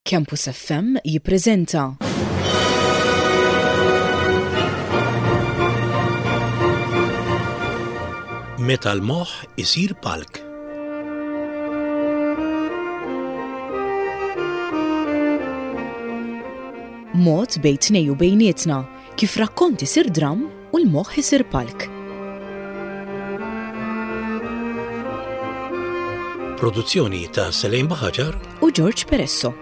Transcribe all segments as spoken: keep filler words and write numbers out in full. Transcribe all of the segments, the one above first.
Campus F M jippreżenta Meta l-moħħ isir palk. Mod bejn tnejn u bejnietna kif rakkont isir dram u l-moħħ isir palk. Produzzjoni ta' Selejn Baħaġar u George Peresso.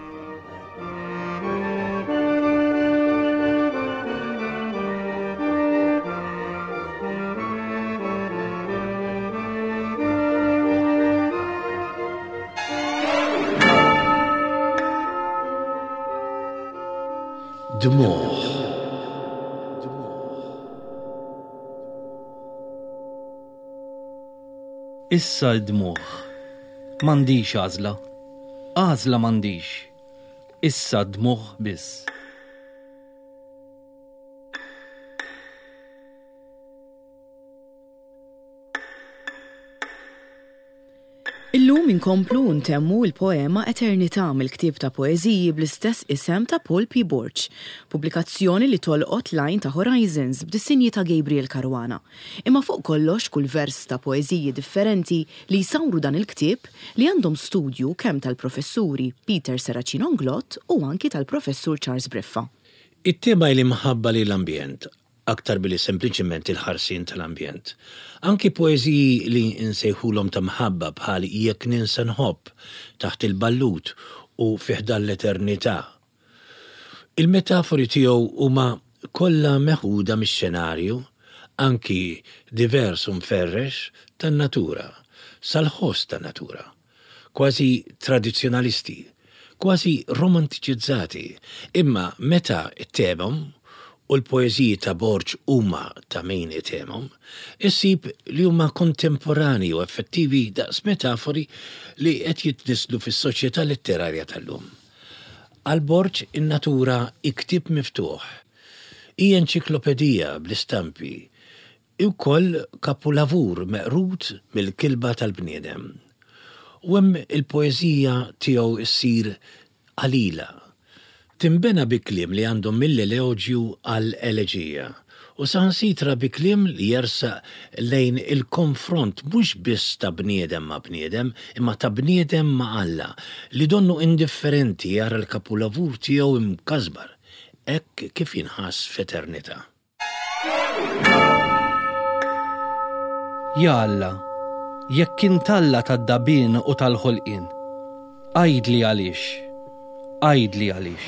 Dmuħ. Issa d-dmuħ. M'għandix għażla. Għażla m'għandix. Issa d-dmuħ biss. Illum inkomplu ntemmu l-poema Eternità mill-ktieb ta' poeżiji bl-istess isem ta' Paul P. Borch, pubblikazzjoni li tolqot lajn ta' Horizons b'dissinji ta' Gabriel Caruana. Imma fuq kollox kull vers ta' poeżiji differenti li jsawru dan il-ktieb li għandhom studju kemm tal-professuri Peter Seracino-Nglott u anki tal-professur Charles Briffa. It-tema li mħabba li l-ambjent, aktar billi sempliċement il-ħarsin tal-ambjent. Anki poeżiji li nsejħulhom ta' mħabba bħal jekk ninsa nħobb taħt il-ballut u fiħdan l-eternità. Il-metafori tiegħu huma kollha meħuda mix-xenarju, anki divers u mferrex tan-natura, sal-ħoss tan-natura, kważi tradizzjonalisti, kważi romantiċizzati, imma meta temhom u l-poeżiji ta' Borch huma ta' min itemhom, issib li huma kontemporani u effettivi daqs metafori li qed jitnislu fis-soċjetà letterarja tal-lum. Għal Borch in-natura iktib miftuħ, hija enċiklopedija bl-istampi, wkoll kapulavur meqrut mill-kilba tal-bniedem. U hemm il-poeżija tiegħu issir qalila. Timbena bi kliem li għandhom mill-eloġju għall-eleġija u saħansitra bi kliem li jersaq lejn il-konfront mhux biss ta' bniedem ma' bniedem imma ta' bniedem ma' Alla li donnu indifferenti jara l-kapulavur tiegħu imkasbar hekk kif jinħass f'eternità. Ja Alla, jekk intalla tad-dabien u tal-ħolqien, għajdli għaliex, għajdli għaliex.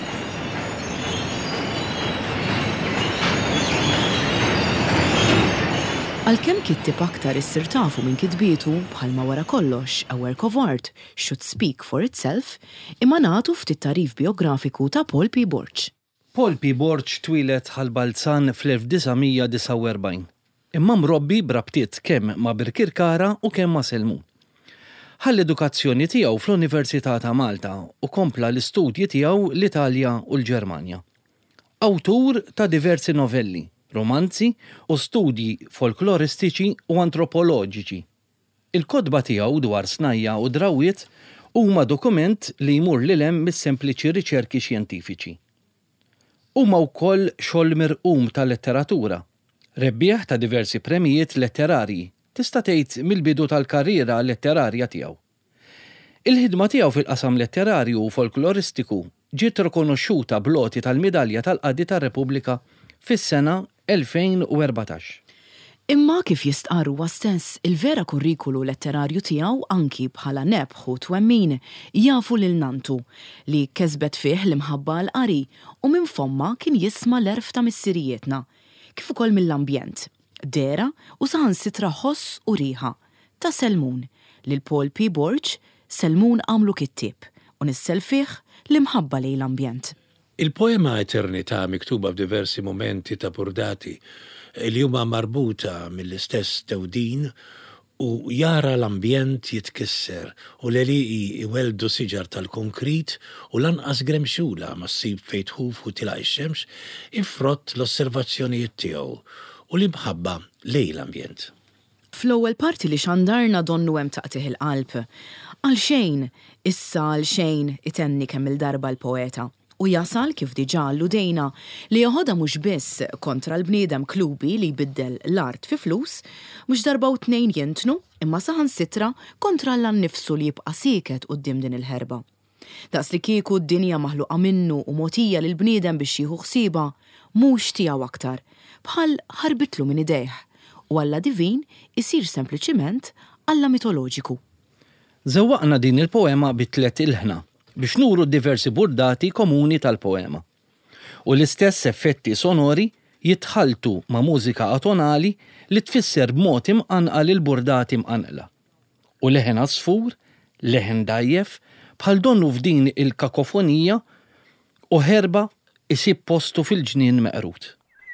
Għalkemm kittib aktar issir tafu minn kitbietu bħalma wara kollox a work of art should speak for itself, imma nagħtu ftit tarif biografiku ta' Paul P. Borch. Paul P. Borch twilet ħal-Balzan fl-elf tisa' disa' u erbgħin, imma mrobbi brabtiet kemm ma' Birkirkara u kemm ma' Selmun. Ħall-edukazzjoni tiegħu fl-Università ta' Malta u kompla l-istudji tiegħu l-Italja u l-Ġermanja. Awtur ta' diversi novelli, romanzi u studji folkloristiċi u antropoloġiċi. Il-kodba tiegħu dwar snajja u drawiet huma dokument li jmur lil hemm mis-sempliċi riċerki xjentifiċi. Huma wkoll xogħol mirqum tal-letteratura, rebbieħ ta' diversi premijiet letterarji, tista' tgħid mill-bidu tal-karriera letterarja tiegħu. Il-ħidma tiegħu fil-qasam letterarju u folkloristiku ġiet rikonoxxuta bloti tal-Midalja tal-Qaddi tar-Repubblika fis-sena elfejn u erbatax. Imma kif jistqarru huwa stess, il-vera kurrikulu letterarju tiegħu anki bħala nebħ u twemmin jafu lil nantu li kesbet fih l-imħabba l-qari u minn fomma kien jisma' l-erf ta' missirijietna, kif ukoll mill-ambjent, dera u saħansitra ħoss u riħa ta' Selmun lil Paul P. Borch Selmun għamlu kittieb u nissel fih l-imħabba lejn l-ambjent. Il-poema Eternità miktuba f'diversi momenti ta' burdati li huma marbuta mill-istess tewdin u jara l-ambjent jitkisser u l-eliqi iweldu siġar tal-konkrit u lanqas gremxula ma ssib fejn tħuf u tilaq ix-xemx ifrott l-osservazzjonijiet tiegħu u l-imħabba lejn l-ambjent. Fl-ewwel parti li xandarna donnu hemm taqtih il-qalb. Għalxejn, issa għalxejn itenni kemm il-darba l-poeta u jasal kif diġà alludejna li joħodha mhux biss kontra l-bniedem klubi li jbiddel l-art fi flus, mhux darba u tnejn jintnu imma saħansitra kontra l-annifsu li jibqa' sieket quddiem din il-ħerba. Daqs li kieku d-dinja maħluqa minnu u mogħtija lil bniedem biex jieħu ħsieba mhux tiegħu aktar, bħal ħarbitlu minn idejh u Alla divin isir sempliċiment Alla mitoloġiku. Żewwaqna din il-poema bi tliet ilħna biex nuru diversi burdati komuni tal-poema. U l-istess effetti sonori jitħaltu ma' mużika atonali li tfisser b'mod imqanqal il-burdati imqanqla. U leħen asfur, leħen dajjef, bħal donnu f'din il-kakofonija u ħerba isib postu fil-ġnien meqrut.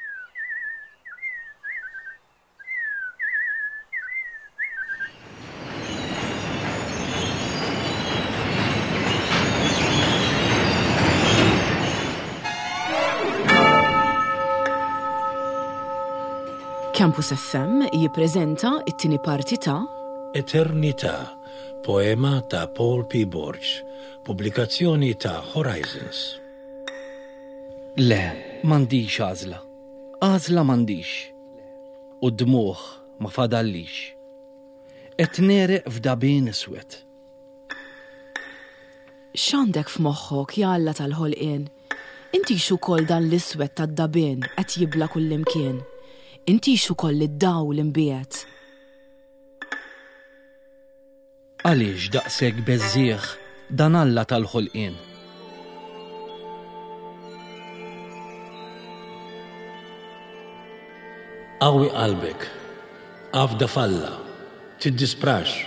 Campus F M jippreżenta it-tieni parti ta' Eternità, poema ta' Paul P. Borge, pubblikazzjoni ta' Horizons. Le, m'għandix għażla. Għażla m'għandix. U d-dmuħ ma fadallix. Qed nereq f'dabien iswed. X'għandek f'moħħok ja Alla tal-ħolqien? Inti xu kol dan l-iswed tad-dabien qed jibla kullimkien. Inti xu koll id-daw l-imbiet. Għaliex daqseg beżżieħ dan Alla tal-ħolqien. Qawwi qalbek, għafda falla, tiddisprax.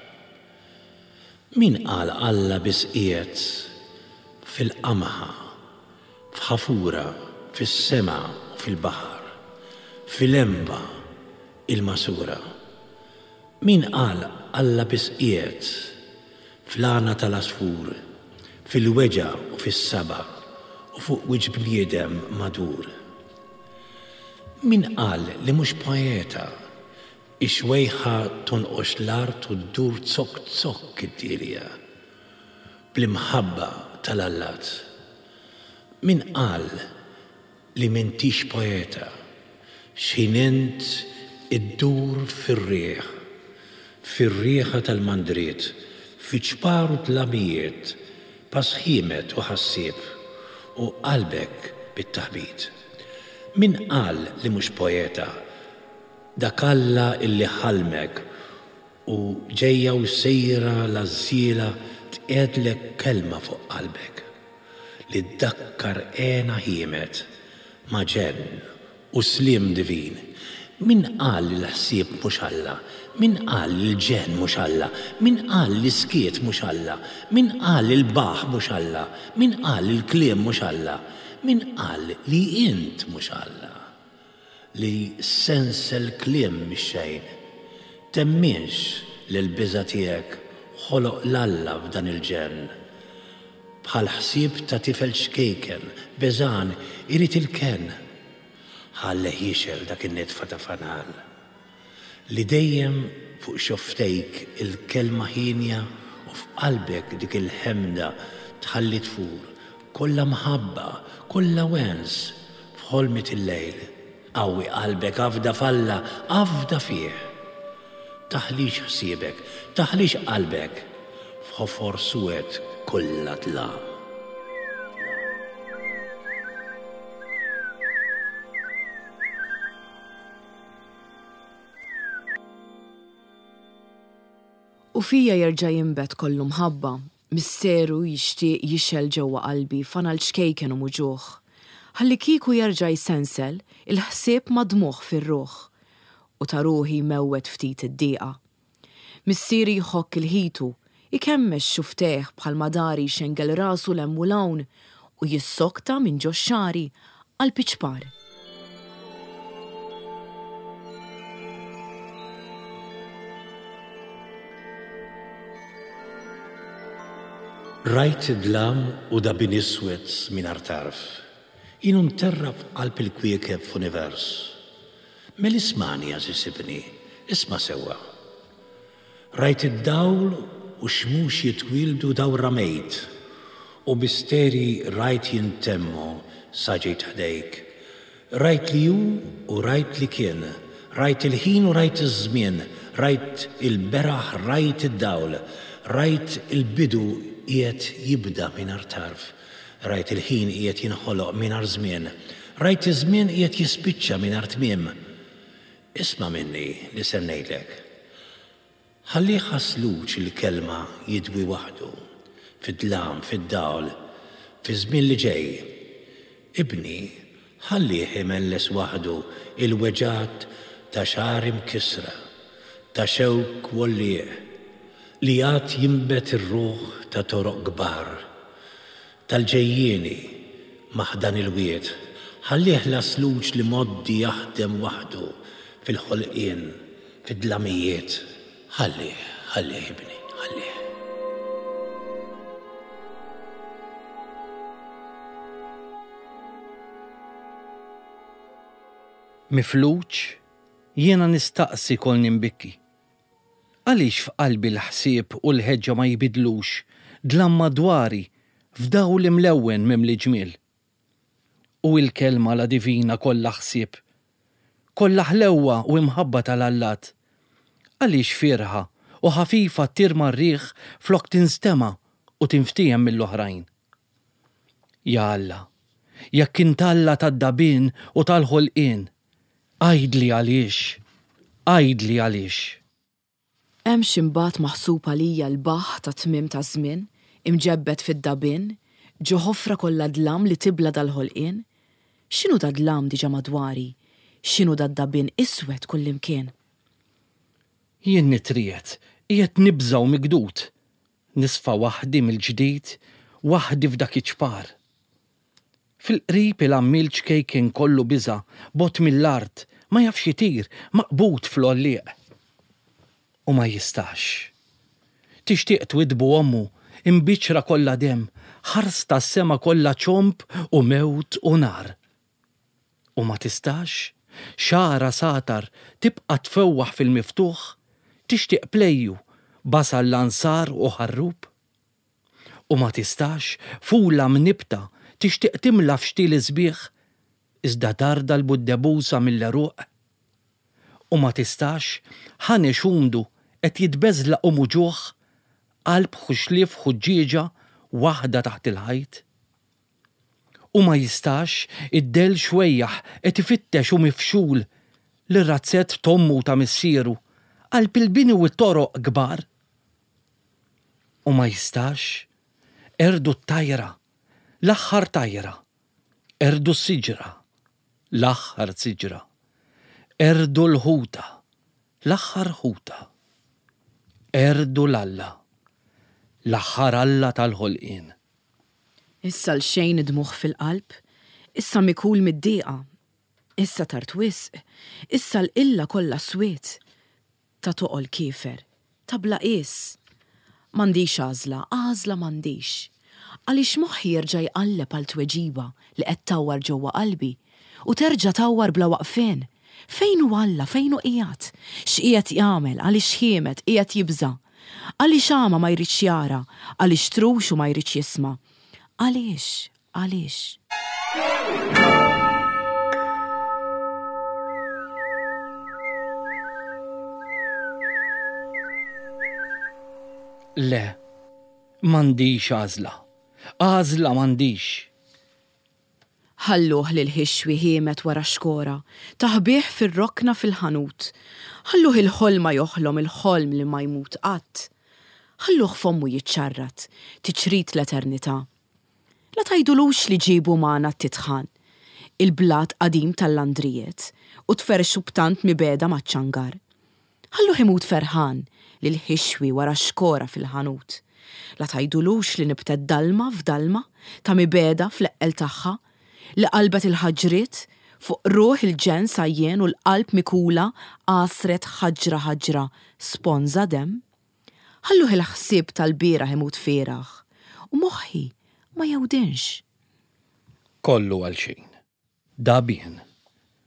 Min qal Alla bisqiet fil-qamħa, f'ħafura, fis-sema u fil-baħar. Fil-emba il-masura. Min qal Alla bisqiet fl-għana tal-asfur, fil-weġa u fis-saba u fuq wiġ bniedem madur. Min qal li mhux poeta ix-xwejħa tonqox l-art u ddur zokk zokk id-dirja bl-imħabba tal-allat. Min qal li m'intix poeta xinent id-dur fir-rieħ, fir-rieħa tal-mandriet, fi ċparu tlamijiet, pasħimet u ħassib u qalbek bit-taħbit. Min qal li mhux poeta, dak Alla illi ħalmek u ġejja u sejra l-azziela tqiegħdlek kelma fuq qalbek li ddakkar għena ħiemet ma' ġenn u slim divin. Min qal li l-ħsieb mhux Alla? Min qal li l-ġenn mhux Alla? Min qal li skiet mhux Alla? Min qal li l-baħ mhux Alla? Min qal li l-kliem mhux Alla? Min qal li int mhux Alla? Li sens il-kliem mix-xejn. Temminx li l-biża' tiegħek ħoloq l-Alla f'dan il-ġenn. Bħal ħsieb ta' tifel xkejken, beżan, irid il-ken. Ħalle jixel dak in-nitfa ta' fanal. Li dejjem fuq xoftejk il-kelma ħinja u f'qalbek dik il-ħemda tħalli tfur, kollha mħabba, kollha wens f'ħolmit il-lejl. Qawwi qalbek għafda falla, għafda fih. Taħlix ħsiebek, taħlix qalbek f'ħofor suwed kollha tlam. U fija jerġa' jinbet kollu mħabba, misseru jixtieq jixel ġewwa qalbi fanal xkejken u muġuħ. Ħalli kieku jerġa' jsensel il-ħsieb madmuħ fir-ruħ u ta' ruħi mewwed ftit id-dieqa. Missieri jħokk il-ħitu, ikemmex xufteħ bħal madari xengel rasu l-hemm u lawn u jissokta minn ġo xari għal piċpar. Rajt id-dlam u dabin iswed minar tarf. Jien unterrab qalb il-kwiekeb f'univers. Mel-ismani għazisibni, isma sewa. Rajt id-dawl u xmux jitwildu daw ramejt, u misteri rajt jintemmu saġejt ħdejk. Rajt li ju u rajt li kien, rajt il-ħin u rajt iż-żmien, rajt il-beraħ, rajt id-dawl, rajt il-bidu qiegħed jibda mingħajr tarf, rajt il-ħin qiegħed jinħoloq mingħajr żmien, rajt iż-żmien qiegħed jispiċċa mingħajr tmiem. Isma' minni li se ngħidlek. Ħalli ħasluċ il-kelma jidwi waħdu, fid-dlam, fid-dawl, fi żmien li ġej. Ibni ħalli ħimelles waħdu il-weġat ta' xar imkisra, ta' xewk wollieq, li għad jimbet ir-ruħ ta' toroq kbar, tal-ġejjieni maħdan il-wiet, ħallih lasluċ li moddi jaħdem waħdu fil-ħolqien, fid-dlamijiet. Ħallih, ħallih ibni, ħallih. Mifluċ, jiena nistaqsi kol nimbikki. Għaliex f'qalbi l-ħsieb u l-ħeġġa ma jibidlux, dlam madwari, f'daw l-imlewen mimli ġmiel. U il-kelma la divina kollha ħsieb, kollha ħlewwa u imħabba tal-allat. Għaliex firħa u ħafifa tirma r-riħ flok tinstema u tinftijem mill-oħrajn. Ja Alla, jekk intalla tad-dabin u tal-ħolqien, għajdli għaliex, għajdli għaliex. Hemm x'imbagħad maħsub għalija l-baħ ta' tmiem ta' żmien, imġebbed fid-dabin, ġo ħofra kollha dlam li tibla dal-ħolqien? X'inhu da dlam diġà madwari? X'inhu da dabin iswed kullimkien? Jien nitriet, qiegħed nibża u migdud. Nisfa waħdi mill-ġdid, waħdi f'dak iċpar. Fil-qrib il-ammilġ kejken kollu biża, bot mill-art, ma jafx jitir, maqbut fl-għollieq. U ma jistax. Tixtieq twidbu ommu, imbiċra kollha dem, ħarsta s-sema kollha ċomp u mewt u nar. U ma tistax, xara satar tibqa' tfewwaħ fil-miftuħ, tixtieq plejju, basal l-ansar u ħarrub. U ma tistax, fula mnibta, tixtieq timla f'xtil iżbieħ, iżda darda l-buddebusa mill-eruq. U ma tistax, ħani xumdu qed jitbeżlaq u muġuħ, qalb xuxlief ħuġġieġa waħda taħt il-ħajt. U ma jistax id-del xwejjaħ qed ifittex u mifxul l-razzett tommu ta' missieru, qalb il-bini u t-toroq kbar. U ma jistax erdu t-tajra, l-aħħar tajra, erdu s-siġra, l-aħħar siġra, erdu l-ħuta, l-aħħar ħuta, erdu l-alla, l-aħħar alla tal-ħolqien. Issa l-xejn idmuħ fil-qalb, issa mikul mid-dieqa, issa tart wisq, issa l-illa kollha swiet, ta' toqol kiefer, ta' blaqis. M'għandix għażla, għażla m'għandix. Għaliex moħħi jerġa' jqalleb għal tweġiba li qed tawwar ġewwa qalbi u terġa' tawwar bla waqfien. Fejn hu Alla, fejn hu qiegħed? X'qiegħed jagħmel, għaliex ħiemet qiegħed jibża? Għaliex għama ma jridx jara, għaliex trux u ma jridx jisma'. Għaliex, għaliex. Le, m'għandix għażla. Għażla m'għandix. Ħalluh li l-ħixwi ħiemet wara xkora, taħbih fir-rokna fil-ħanut. Ħalluh il-ħolma joħlom il-ħolm li ma jmut qatt. Ħalluh fommu jiċċarrat, tiċrit l-eternità. La tajdulux li ġibu magħna t-titħan, il-blat qadim tal-landrijiet u tferxu b'tant mibeda maċ-ċangar. Ħalluh imut ferħan li l-ħixwi wara xkora fil-ħanut. La tajdulux li nibtet dalma f'dalma ta' mibeda fl-eqqel tagħha, li qalbet il-ħaġriet fuq ruħ il-ġen sajjen u l-qalb mikula qasret ħaġra ħaġra sponza dem. Ħalluh il-ħsieb tal-bira imut fieraħ u moħħi ma jawdinx. Kollu għal xejn. Dabien.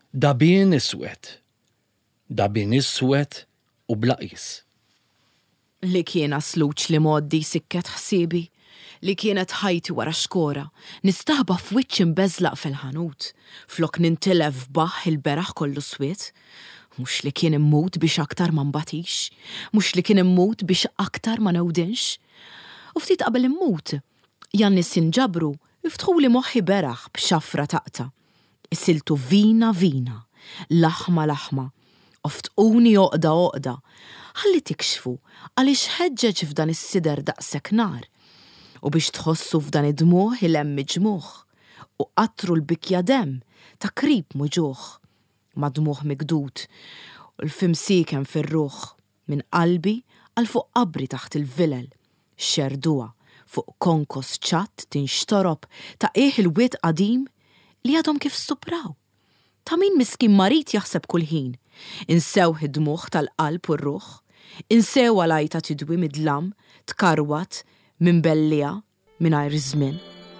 Dabien iswed. Dabien iswed u blaqis. li kiena sluċ li moddi sikket ħsiebi, li kienet ħajti wara xkora, nistaħba f'wiċċ imbeżlaq fil-ħanut, flok nintilef baħ il-beraħ kollu swiet, mux li kien immut biex aktar ma mbatix, mux li kien immut biex aktar ma nawdinx. U ftit qabel immut, janni sinġabru, iftħu li moħħi beraħ b'xafra taqta. Isiltu vina vina, laħma laħma, oftquni oqda oqda, ħalli tikxfu għaliex ħeġġeġ f'dan is-sider daqshekk nar. U biex tħossu f'dan id-dmuħ il-hemm ġmuħ, u qatru l-bikja dem ta' krib muġuħ, ma' dmuħ migdud, u l-fimsikem fir-ruħ, minn qalbi għal fuq qabri taħt il-vilel, xerdua fuq konkos ċatt tinxtorob ta' eħ il-wiet qadim li għadhom kif stupraw. Ta' min miskin marit jaħseb kull ħin, insew id-dmuħ tal-qalb u r-ruħ, insew għalajta tidwi midlam, tkarwat, minn bellija, minn għajr żmien.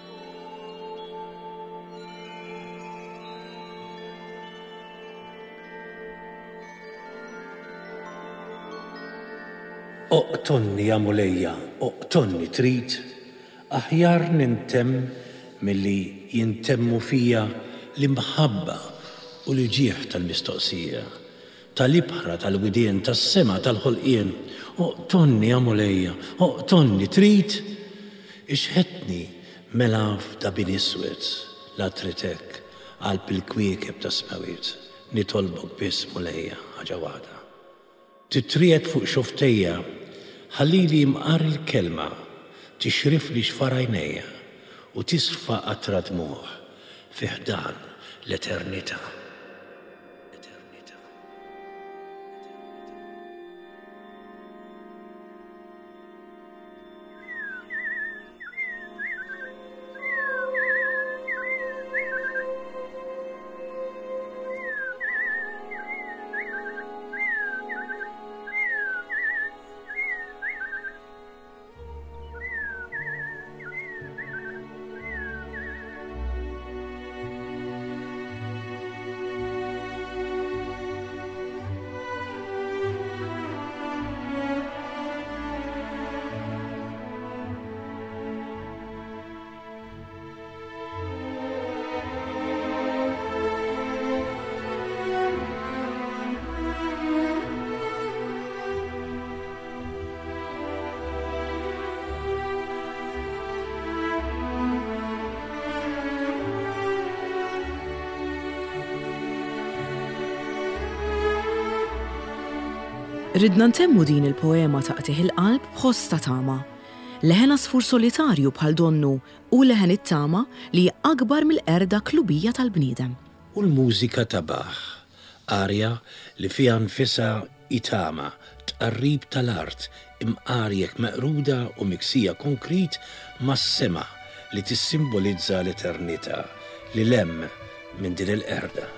Oqtonni jamulejja, oqtonni trid, aħjar nintem milli jintemmu fija l-imħabba u l-ġieħ tal-mistoqsija, tal-ibħra tal-widien, tas-sema tal-ħolqien. Oqtonni jamulejja, oqtonni trid, ixħetni mela f'da bin iswed, la tritek, qalb il-kwiekeb ta' smawiet, nitolbok biss mulejja ħaġa waħda. Titriek fuq xoftejja, ħallili mqar il-kelma, tixrif li xfarajnejja u tisfa qatra dmuħ fiħdan l-eternità. Ridna ntemmu din il-poema taqtih il-qalb b'ħoss ta' tama. Leħen asfur solitarju bħal donnu u leħen it-tama li akbar mill-erda klubija tal-bniedem. U l-mużika ta' Bach, arja li fija nfisa itama, tqarrib tal-art, imqarjek meqruda u miksija konkrit mas-sema li tissimbolizza l-eternità li lem minn din il-erda.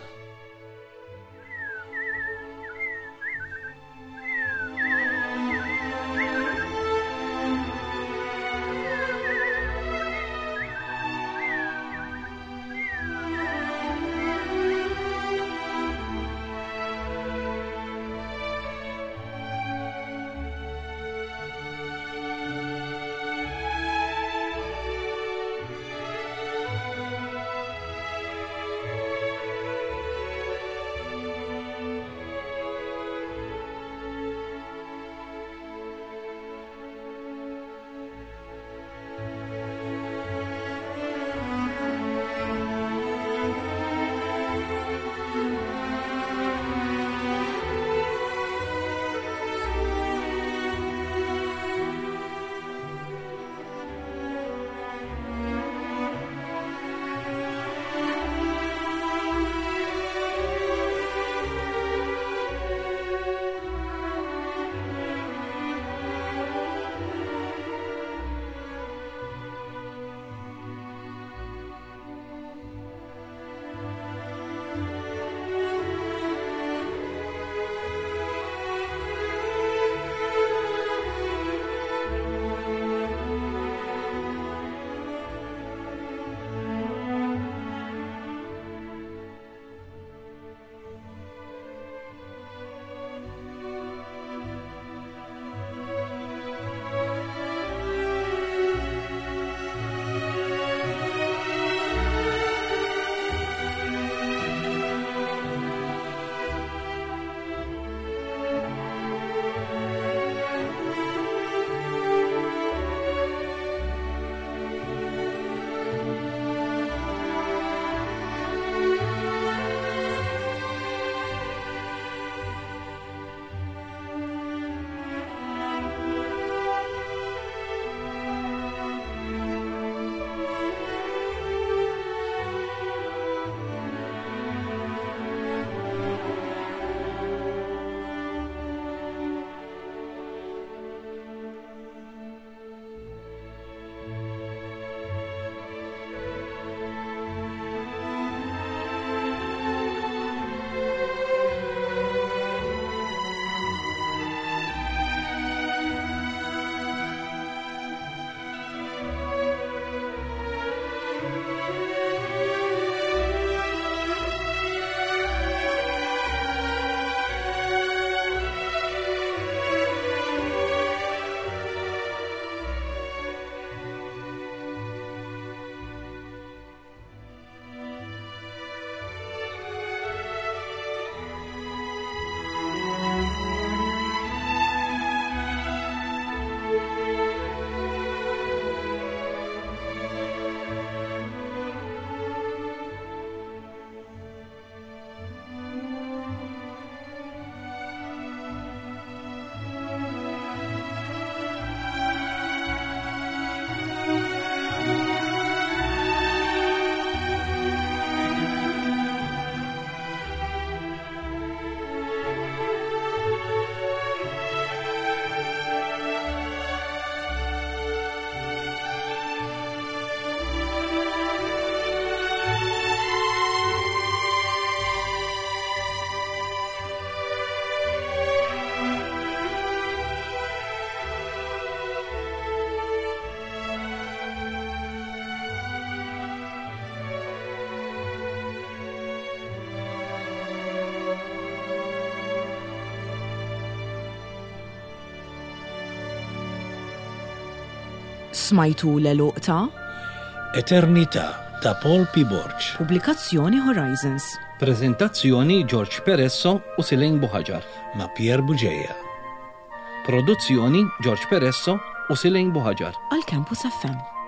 Smajtu l-eluq ta' Eternità ta' Paul P. Borch. Pubblikazzjoni Horizons. Prezentazzjoni George Peresso u Silejn Buħaġar. Ma' Pier Buġeja. Produzzjoni George Peresso u Silejn Buħaġar. Għal Campus F M.